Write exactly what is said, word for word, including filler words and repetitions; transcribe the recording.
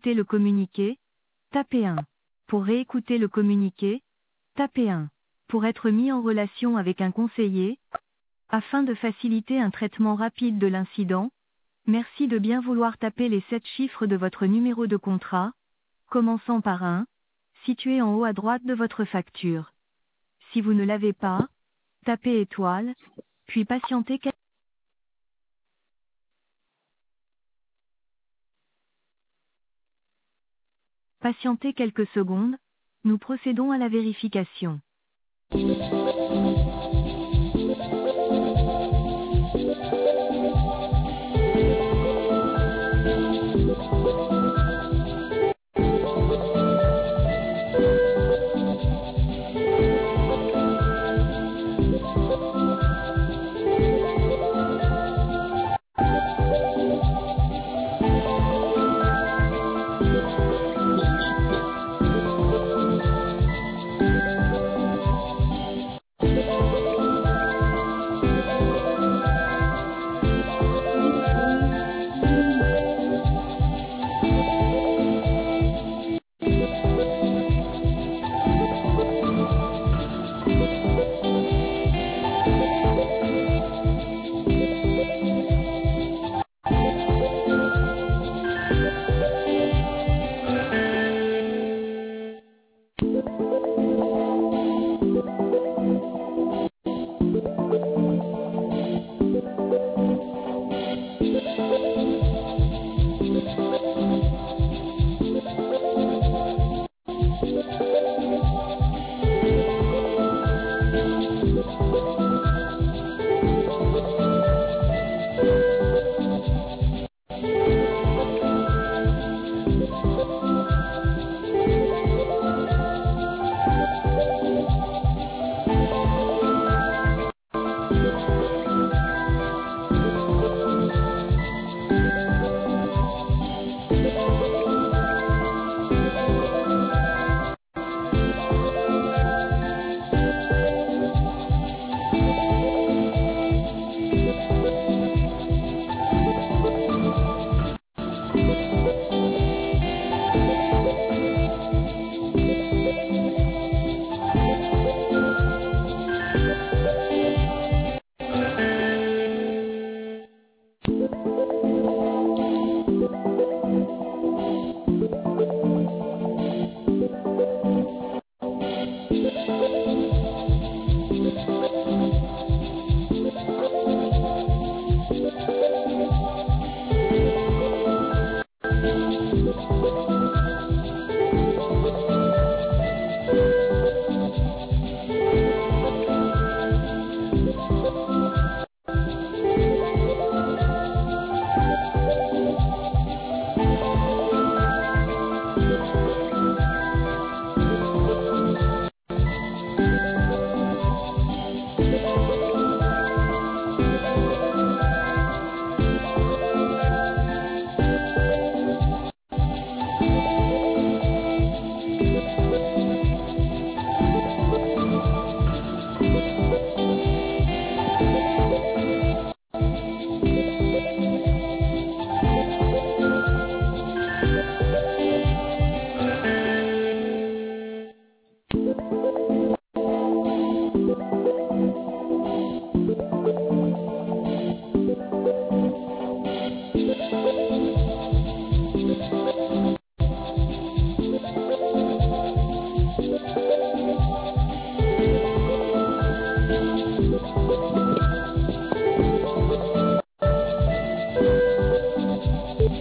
écouter le communiqué, tapez un. Pour réécouter le communiqué, tapez un. Pour être mis en relation avec un conseiller, afin de faciliter un traitement rapide de l'incident, merci de bien vouloir taper les sept chiffres de votre numéro de contrat, commençant par un, situé en haut à droite de votre facture. Si vous ne l'avez pas, tapez étoile, puis patientez quelques Patientez quelques secondes, nous procédons à la vérification.